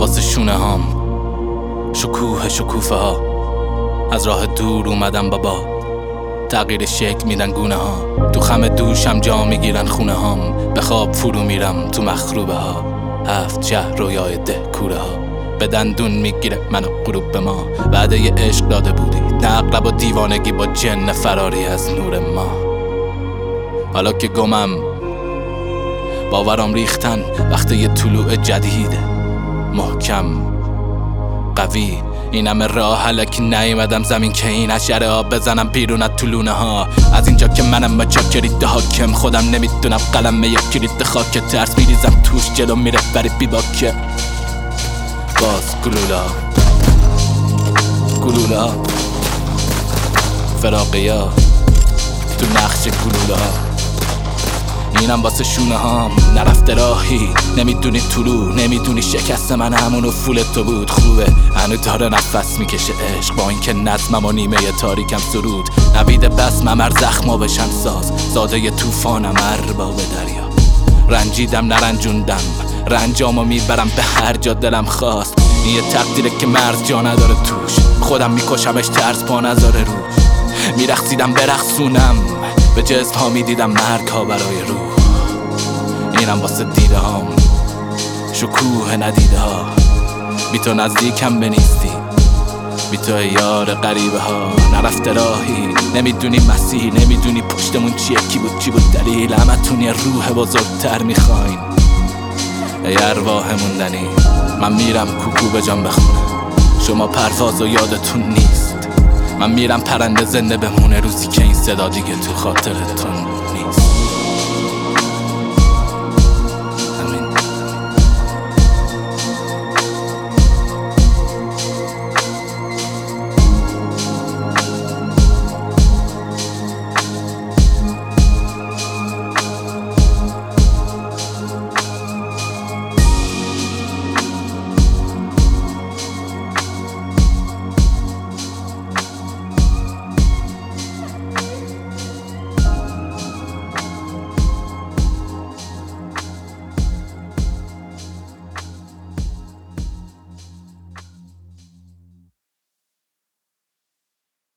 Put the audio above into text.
واسه شونه هام شکوه شکوفه ها. از راه دور اومدم با باد، تغییر شکل میدن گونه ها. تو خم دوشم جا میگیرن خونه هام، به خواب فرو میرم تو مخروبه ها. 7 شهر رویای ده کوره ها، به دندون میگیره منو غروب به ما. وعده ی عشق داده بودی، نه اغلب و دیوانگی با جن فراری از نور ما. حالا که گمم باورام ریختن، وقت یه طلوع جدیده، محکم قوی. این همه راه حلکی نیومدم زمین که این حشره ها بزنم بیرون از طولونه ها. از اینجا که منم با چاکریت حاکم، خودم نمیدونم قلم یک کلید خاک. ترس میریزم توش، جلو میره بری بیباکه. باز گلولا فراقیا تو نقش گلولا. اینم واسه شونه هام نرفته راهی، نمیدونی طلوع، نمیدونی شکست من همونو فول تو بود. خوبه هنو داره نفس میکشه عشق، با اینکه نظمم و نیمه تاریکم سرود. نوید بسمم هر زخما بشن ساز، زاده ی توفانم ارباب دریا. رنجیدم نرنجوندم، رنجامو میبرم به هر جا دلم خواست. این یه تقدیره که مرز جا نداره توش، خودم میکشمش ترس پا نذاره روش. میرقصیدم برقصونم، به جسم ها میدیدم مرگ ها برای روح. اینم واسه دیده هام شکوه ندیده ها. بی تو نزدیکم به نیستی، بی تو یار غریبه ها. نرفته راهی، نمیدونی مسیر، نمیدونی پشتمون چیه، کی بود چی بود دلیل. همتون یه روح بزرگتر میخواین، ای ارواح موندنی. من میرم کوکو به جان بخونه، شما پرواز و یادتون نیست. من میرم پرنده زنده بمونه، روزی که این صدا دیگه تو خاطرتون